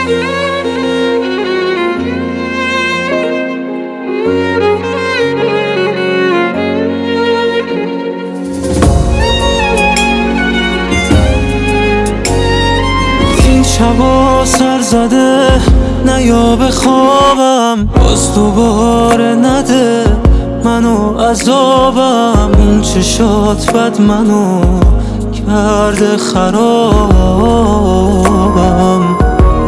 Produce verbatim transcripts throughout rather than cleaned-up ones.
شبا سر زده نیا به خوابم، باز دوباره نده منو عذابم. این چشات بد منو کرده خرابم.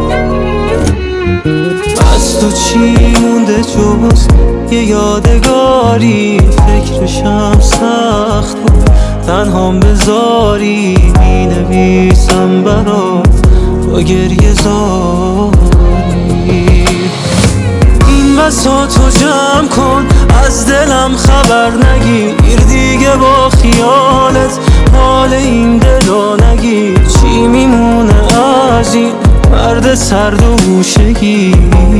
از تو چی مونده جز یه یادگاری؟ فکرشم سخت بود تنهام بذاری. می نویسم برات با گریه زاری. این بساطو جمع کن از دلم خبر نگیر دیگه، با خیالت حال این دلو نگیر. چی میمونه از این مرد سرد و گوشگی؟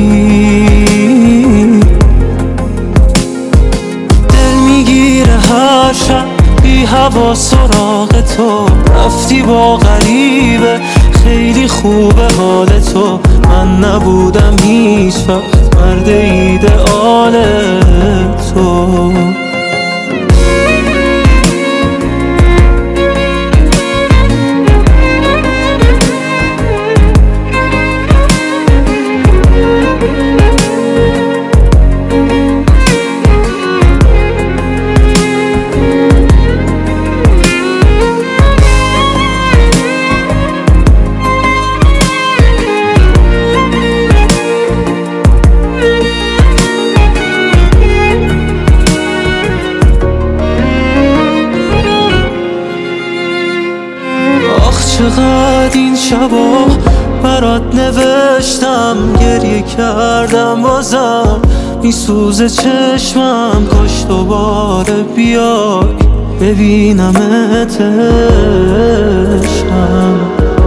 دل میگیره هر شب بی هوا سراغ تو، رفتی با غریبه خیلی خوبه حال تو. من نبودم هیچ وقت مرد ایدئال تو. چقدر این شبا برات نوشتم، گریه کردم بازم میسوزه چشمم. کاش دوباره بیای ببینمت عشقم.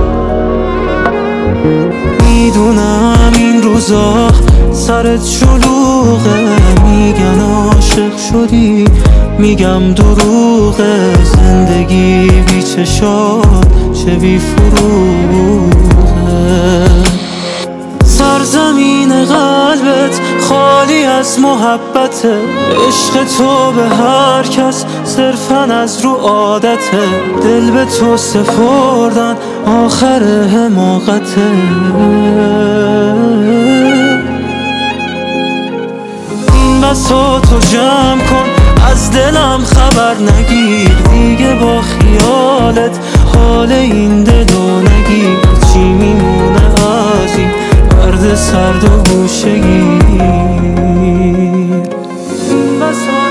میدونم این روزا سرت شلوغه، میگن عاشق شدی میگم دروغه. زندگی بی چشات چه بی فروغه. سرزمین قلبت خالی از محبته، عشق تو به هر کس صرفاً از رو عادته. دل به تو سپردن آخر حماقته. این بساطو جمع کن از دلم خبر نگیر دیگه، با خیالت حال این دلو نگیر. چی میمونه از این مرد سرد و گوشگیر؟